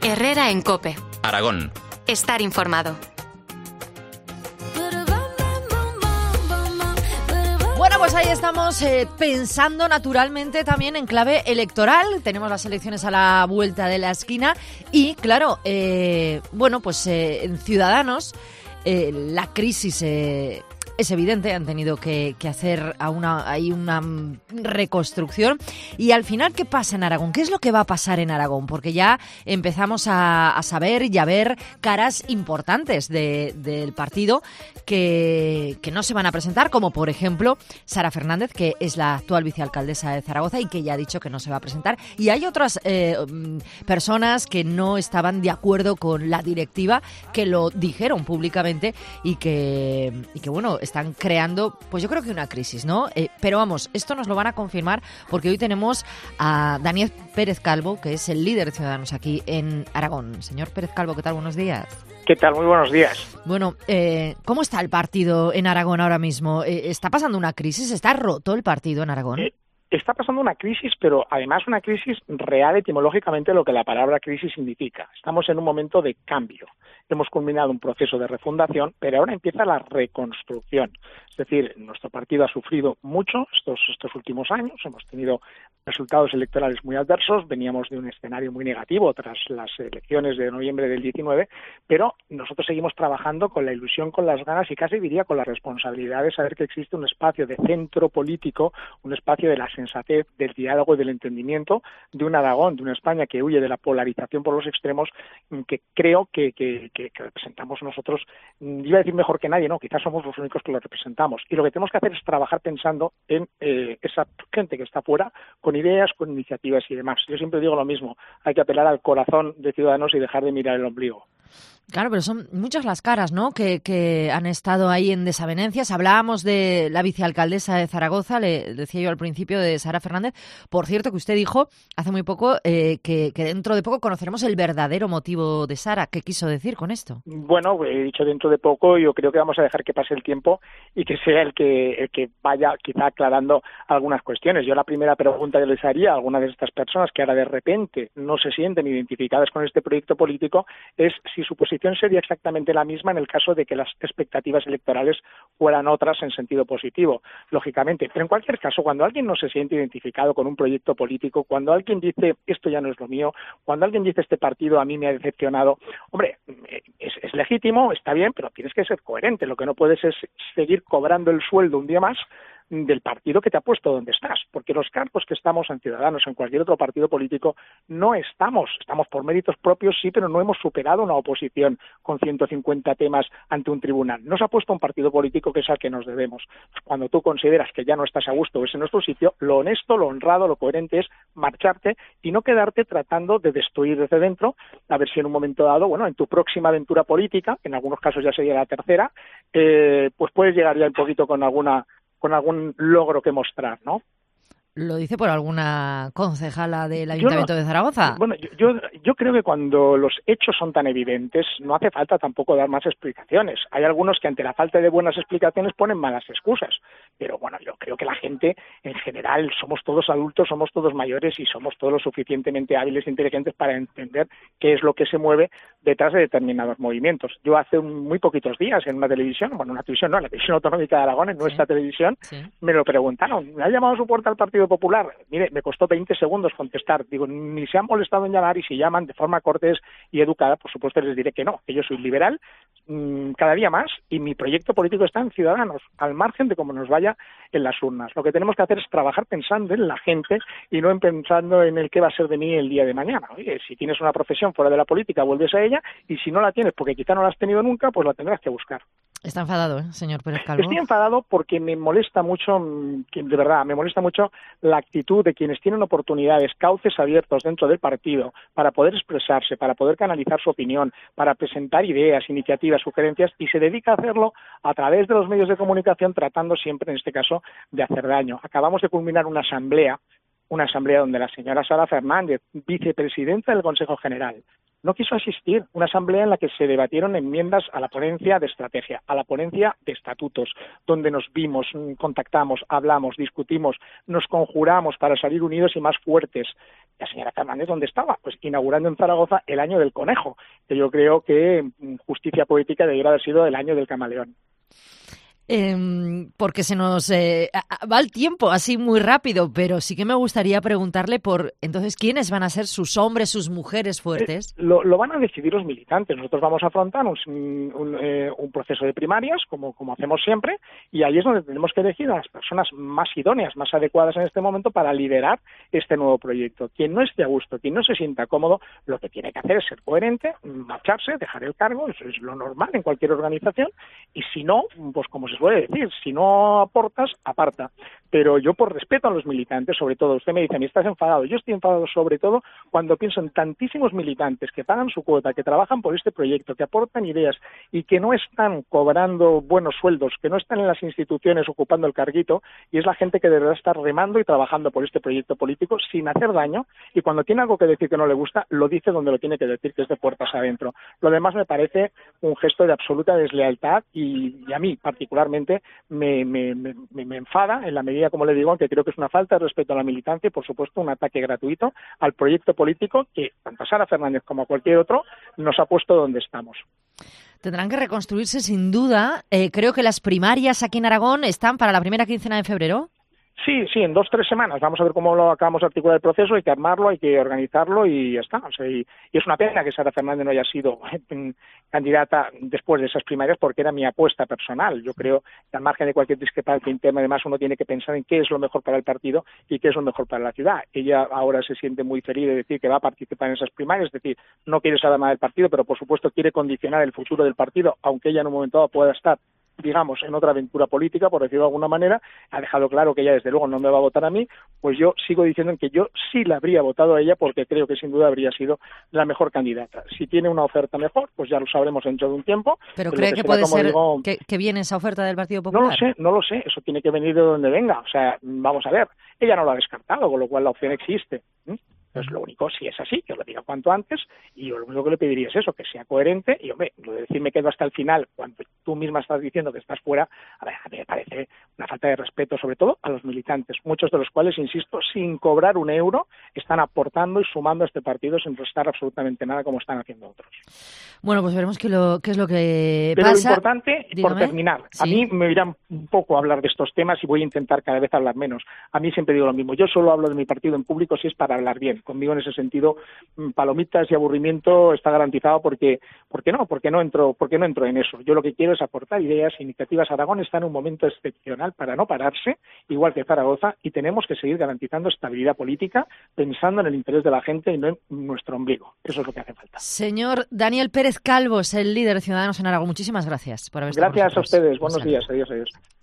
Herrera en COPE. Aragón. Estar informado. Bueno, pues ahí estamos pensando naturalmente también en clave electoral. Tenemos las elecciones a la vuelta de la esquina y, claro, bueno, pues en Ciudadanos la crisis es evidente, han tenido que hacer una reconstrucción. Y al final, ¿qué pasa en Aragón? ¿Qué es lo que va a pasar en Aragón? Porque ya empezamos a saber y a ver caras importantes del partido que no se van a presentar, como por ejemplo Sara Fernández, que es la actual vicealcaldesa de Zaragoza y que ya ha dicho que no se va a presentar. Y hay otras personas que no estaban de acuerdo con la directiva, que lo dijeron públicamente y que bueno, están creando, pues yo creo que una crisis, ¿no? Pero vamos, esto nos lo van a confirmar porque hoy tenemos a Daniel Pérez Calvo, que es el líder de Ciudadanos aquí en Aragón. Señor Pérez Calvo, ¿qué tal? Buenos días. ¿Qué tal? Muy buenos días. Bueno, ¿cómo está el partido en Aragón ahora mismo? ¿Está pasando una crisis? ¿Está roto el partido en Aragón? Está pasando una crisis, pero además una crisis real etimológicamente, lo que la palabra crisis significa. Estamos en un momento de cambio. Hemos culminado un proceso de refundación, pero ahora empieza la reconstrucción. Es decir, nuestro partido ha sufrido mucho estos últimos años. Hemos tenido resultados electorales muy adversos. Veníamos de un escenario muy negativo tras las elecciones de noviembre del 19, pero nosotros seguimos trabajando con la ilusión, con las ganas y casi diría con la responsabilidad de saber que existe un espacio de centro político, un espacio de la sensatez, del diálogo y del entendimiento de un Aragón, de una España que huye de la polarización por los extremos, que creo que representamos nosotros. Iba a decir mejor que nadie, no, quizás somos los únicos que lo representamos. Y lo que tenemos que hacer es trabajar pensando en esa gente que está fuera, con ideas, con iniciativas y demás. Yo siempre digo lo mismo, hay que apelar al corazón de Ciudadanos y dejar de mirar el ombligo. Claro, pero son muchas las caras, ¿no?, que han estado ahí en desavenencias. Hablábamos de la vicealcaldesa de Zaragoza, le decía yo al principio, de Sara Fernández. Por cierto, que usted dijo hace muy poco que dentro de poco conoceremos el verdadero motivo de Sara. ¿Qué quiso decir con esto? Bueno, he dicho dentro de poco. Yo creo que vamos a dejar que pase el tiempo y que sea el que vaya quizá aclarando algunas cuestiones. Yo la primera pregunta que les haría a alguna de estas personas que ahora de repente no se sienten identificadas con este proyecto político es si su posición sería exactamente la misma en el caso de que las expectativas electorales fueran otras en sentido positivo, lógicamente. Pero en cualquier caso, cuando alguien no se siente identificado con un proyecto político, cuando alguien dice esto ya no es lo mío, cuando alguien dice este partido a mí me ha decepcionado, hombre, es legítimo, está bien, pero tienes que ser coherente. Lo que no puedes es seguir cobrando el sueldo un día más del partido que te ha puesto donde estás, porque los cargos que estamos en Ciudadanos, en cualquier otro partido político, no estamos por méritos propios, sí, pero no hemos superado una oposición con 150 temas ante un tribunal. Nos ha puesto un partido político que es al que nos debemos. Cuando tú consideras que ya no estás a gusto o es en nuestro sitio, lo honesto, lo honrado, lo coherente es marcharte y no quedarte tratando de destruir desde dentro, a ver si en un momento dado, bueno, en tu próxima aventura política, en algunos casos ya sería la tercera, pues puedes llegar ya un poquito con algún logro que mostrar, ¿no? ¿Lo dice por alguna concejala del Ayuntamiento de Zaragoza? Bueno, yo creo que cuando los hechos son tan evidentes no hace falta tampoco dar más explicaciones. Hay algunos que ante la falta de buenas explicaciones ponen malas excusas. Pero bueno, yo creo que la gente en general somos todos adultos, somos todos mayores y somos todos lo suficientemente hábiles e inteligentes para entender qué es lo que se mueve detrás de determinados movimientos. Yo hace muy poquitos días en una televisión, bueno, una televisión no, la televisión autonómica de Aragón, en nuestra televisión, me lo preguntaron. ¿Me ha llamado su puerta al Partido Popular? Mire, me costó 20 segundos contestar. Digo, ni se han molestado en llamar y si llaman de forma cortés y educada, por supuesto les diré que no, que yo soy liberal cada día más y mi proyecto político está en Ciudadanos, al margen de cómo nos vaya en las urnas. Lo que tenemos que hacer es trabajar pensando en la gente y no pensando en el qué va a ser de mí el día de mañana. Oye, si tienes una profesión fuera de la política, vuelves a ella y si no la tienes porque quizá no la has tenido nunca, pues la tendrás que buscar. Está enfadado, señor Pérez Calvo. Estoy enfadado porque me molesta mucho, de verdad, me molesta mucho la actitud de quienes tienen oportunidades, cauces abiertos dentro del partido para poder expresarse, para poder canalizar su opinión, para presentar ideas, iniciativas, sugerencias, y se dedica a hacerlo a través de los medios de comunicación, tratando siempre, en este caso, de hacer daño. Acabamos de culminar una asamblea donde la señora Sara Fernández, vicepresidenta del Consejo General, no quiso asistir. Una asamblea en la que se debatieron enmiendas a la ponencia de estrategia, a la ponencia de estatutos, donde nos vimos, contactamos, hablamos, discutimos, nos conjuramos para salir unidos y más fuertes. La señora Fernández, ¿dónde estaba? Pues inaugurando en Zaragoza el año del conejo, que yo creo que justicia poética debería haber sido el año del camaleón. Porque se nos va el tiempo así muy rápido, pero sí que me gustaría preguntarle por, entonces, ¿quiénes van a ser sus hombres, sus mujeres fuertes? Lo van a decidir los militantes. Nosotros vamos a afrontar un proceso de primarias, como hacemos siempre, y ahí es donde tenemos que elegir a las personas más idóneas, más adecuadas en este momento para liderar este nuevo proyecto. Quien no esté a gusto, quien no se sienta cómodo, lo que tiene que hacer es ser coherente, marcharse, dejar el cargo, eso es lo normal en cualquier organización, y si no, pues como se suele decir, si no aportas, aparta. Pero yo, por respeto a los militantes, sobre todo, usted me dice, a mí estás enfadado. Yo estoy enfadado sobre todo cuando pienso en tantísimos militantes que pagan su cuota, que trabajan por este proyecto, que aportan ideas y que no están cobrando buenos sueldos, que no están en las instituciones ocupando el carguito, y es la gente que de verdad está remando y trabajando por este proyecto político sin hacer daño, y cuando tiene algo que decir que no le gusta, lo dice donde lo tiene que decir, que es de puertas adentro. Lo demás me parece un gesto de absoluta deslealtad y a mí particularmente me enfada en la medida, como le digo, que creo que es una falta de respeto a la militancia y, por supuesto, un ataque gratuito al proyecto político que, tanto a Sara Fernández como a cualquier otro, nos ha puesto donde estamos. Tendrán que reconstruirse sin duda. Creo que las primarias aquí en Aragón están para la primera quincena de febrero. Sí, en 2 o 3 semanas. Vamos a ver cómo lo acabamos de articular el proceso, hay que armarlo, hay que organizarlo y ya está. O sea, y es una pena que Sara Fernández no haya sido candidata después de esas primarias porque era mi apuesta personal. Yo creo que al margen de cualquier discrepancia interna, además uno tiene que pensar en qué es lo mejor para el partido y qué es lo mejor para la ciudad. Ella ahora se siente muy feliz de decir que va a participar en esas primarias, es decir, no quiere saber nada del partido, pero por supuesto quiere condicionar el futuro del partido, aunque ella en un momento dado pueda estar, digamos, en otra aventura política, por decirlo de alguna manera. Ha dejado claro que ella desde luego no me va a votar a mí, pues yo sigo diciendo que yo sí la habría votado a ella porque creo que sin duda habría sido la mejor candidata. Si tiene una oferta mejor, pues ya lo sabremos dentro de un tiempo. ¿Pero cree que puede ser que viene esa oferta del Partido Popular? No lo sé, eso tiene que venir de donde venga. O sea, vamos a ver, ella no lo ha descartado, con lo cual la opción existe. Entonces, lo único, si es así, que lo diga cuanto antes, y yo lo único que le pediría es eso, que sea coherente, y hombre, lo de decir me quedo hasta el final, cuando tú misma estás diciendo que estás fuera, a mí me parece una falta de respeto, sobre todo a los militantes, muchos de los cuales, insisto, sin cobrar un euro, están aportando y sumando a este partido sin restar absolutamente nada como están haciendo otros. Bueno, pues veremos qué es lo que Pero pasa. Lo importante, dígame, por terminar, sí. A mí me irán un poco a hablar de estos temas y voy a intentar cada vez hablar menos. A mí siempre digo lo mismo, yo solo hablo de mi partido en público si es para hablar bien. Conmigo en ese sentido, palomitas y aburrimiento está garantizado porque no entro en eso. Yo lo que quiero es aportar ideas, iniciativas. Aragón está en un momento excepcional para no pararse, igual que Zaragoza, y tenemos que seguir garantizando estabilidad política, pensando en el interés de la gente y no en nuestro ombligo. Eso es lo que hace falta. Señor Daniel Pérez Calvos, el líder de Ciudadanos en Aragón, muchísimas gracias por haber estado con nosotros. Gracias a ustedes. Buenos días. Adiós.